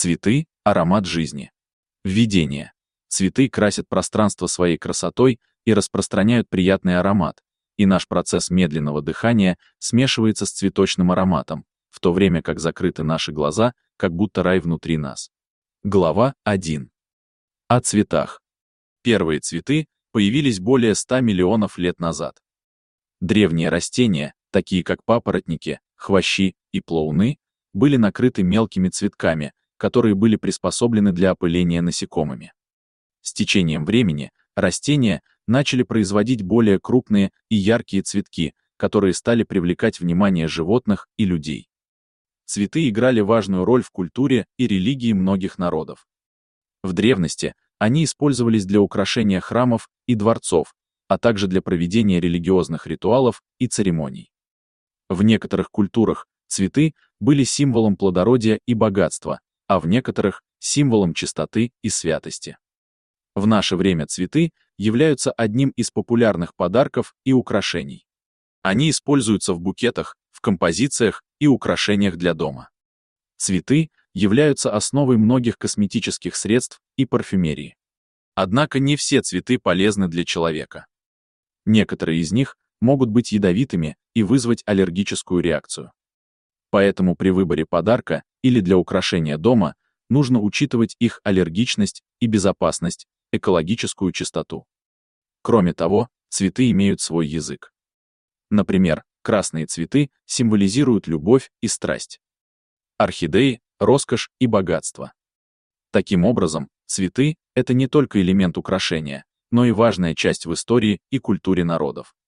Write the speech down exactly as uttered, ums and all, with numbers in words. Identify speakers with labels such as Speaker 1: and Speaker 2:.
Speaker 1: Цветы – аромат жизни. Введение. Цветы красят пространство своей красотой и распространяют приятный аромат, и наш процесс медленного дыхания смешивается с цветочным ароматом, в то время как закрыты наши глаза, как будто рай внутри нас. Глава один. О цветах. Первые цветы появились более ста миллионов лет назад. Древние растения, такие как папоротники, хвощи и плауны, были накрыты мелкими цветками, которые были приспособлены для опыления насекомыми. С течением времени растения начали производить более крупные и яркие цветки, которые стали привлекать внимание животных и людей. Цветы играли важную роль в культуре и религии многих народов. В древности они использовались для украшения храмов и дворцов, а также для проведения религиозных ритуалов и церемоний. В некоторых культурах цветы были символом плодородия и богатства, а в некоторых — символом чистоты и святости. В наше время цветы являются одним из популярных подарков и украшений. Они используются в букетах, в композициях и украшениях для дома. Цветы являются основой многих косметических средств и парфюмерии. Однако не все цветы полезны для человека. Некоторые из них могут быть ядовитыми и вызвать аллергическую реакцию. Поэтому при выборе подарка или для украшения дома нужно учитывать их аллергичность и безопасность, экологическую чистоту. Кроме того, цветы имеют свой язык. Например, красные цветы символизируют любовь и страсть. Орхидеи — роскошь и богатство. Таким образом, цветы — это не только элемент украшения, но и важная часть в истории и культуре народов.